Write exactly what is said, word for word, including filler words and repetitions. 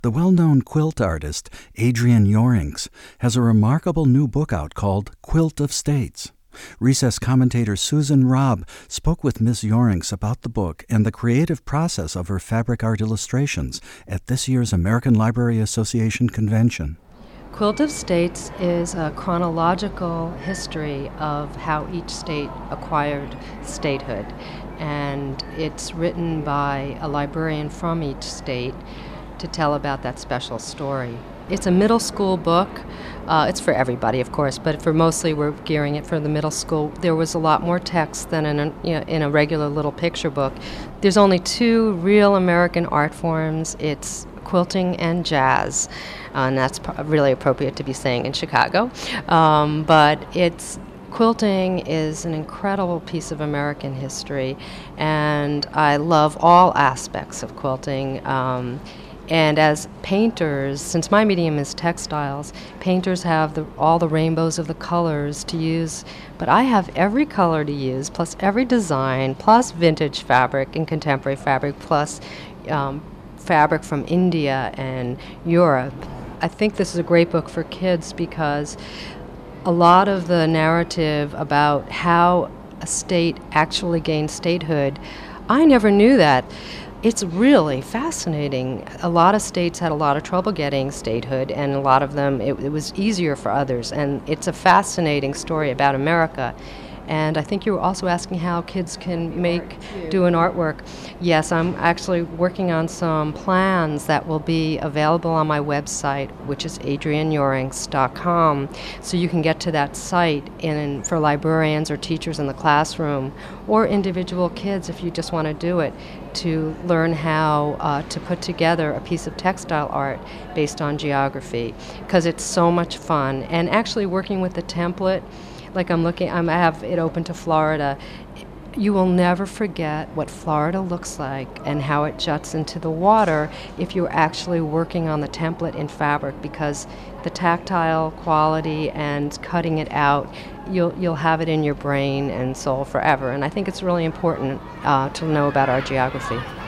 The well-known quilt artist Adrienne Yorings has a remarkable new book out called Quilt of States. Recess commentator Susan Robb spoke with Miz Yorings about the book and the creative process of her fabric art illustrations at this year's American Library Association convention. Quilt of States is a chronological history of how each state acquired statehood, and it's written by a librarian from each state to tell about that special story. It's a middle school book. Uh, it's for everybody, of course, but for mostly we're gearing it for the middle school. There was a lot more text than in a, you know, in a regular little picture book. There's only two real American art forms. It's quilting and jazz, uh, and that's p- really appropriate to be saying in Chicago. Um, but it's quilting is an incredible piece of American history, and I love all aspects of quilting. Um, And as painters, since my medium is textiles, painters have the, all the rainbows of the colors to use, but I have every color to use, plus every design, plus vintage fabric and contemporary fabric, plus um, fabric from India and Europe. I think this is a great book for kids because a lot of the narrative about how a state actually gained statehood, I never knew that. It's really fascinating. A lot of states had a lot of trouble getting statehood, and a lot of them, it, it was easier for others. And it's a fascinating story about America. And I think you were also asking how kids can make, do an artwork. Yes, I'm actually working on some plans that will be available on my website, which is adrienne yorings dot com. So you can get to that site in, for librarians or teachers in the classroom, or individual kids if you just want to do it, to learn how uh, to put together a piece of textile art based on geography, because it's so much fun. And actually working with the template, like I'm looking, I'm, I have it open to Florida. You will never forget what Florida looks like and how it juts into the water if you're actually working on the template in fabric, because the tactile quality and cutting it out, you'll you'll have it in your brain and soul forever. And I think it's really important uh, to know about our geography.